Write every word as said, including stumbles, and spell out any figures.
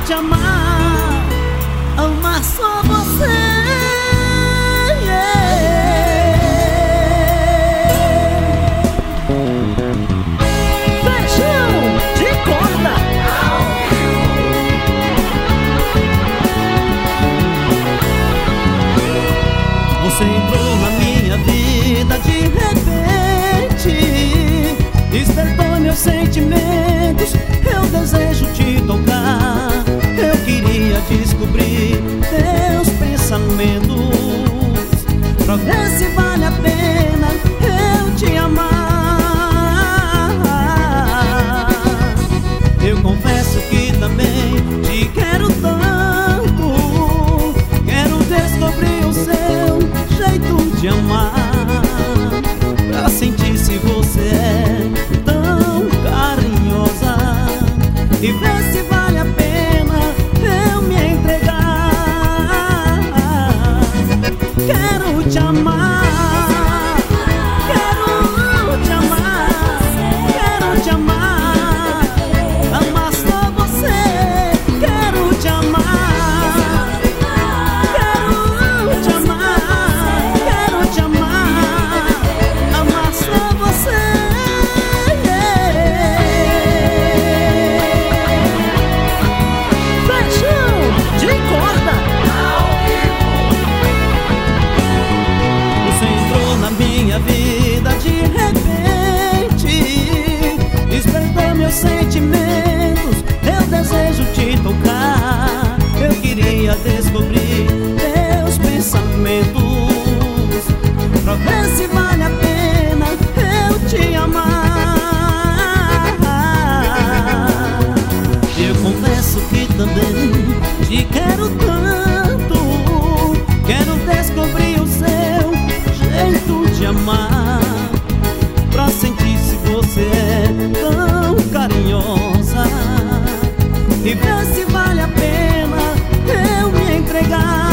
te amar, amar só você. Você entrou na minha vida de repente, despertou meus sentimentos, eu desejo te tocar. Eu queria descobrir teus pensamentos, pra ver se vale a pena eu te amar. Eu confesso que também te quero tanto, quero descobrir o seu jeito de amar, pra sentir se você é tão carinhosa e ver se vale a pena eu me entregar. Quero te amar, quero te amar, quero te amar, amar só você. Quero te amar, quero te amar, quero te amar, amar só você. Paixão de corda. Você entrou na minha vida de repente, despertou meus sentimentos, eu desejo te tocar. Eu queria descobrir teus pensamentos, pra ver se vale a pena eu te amar. Eu confesso que também te quero tanto, quero descobrir o seu jeito de amar, pra sentir se você é tão carinhosa e ver se vale a pena eu me entregar.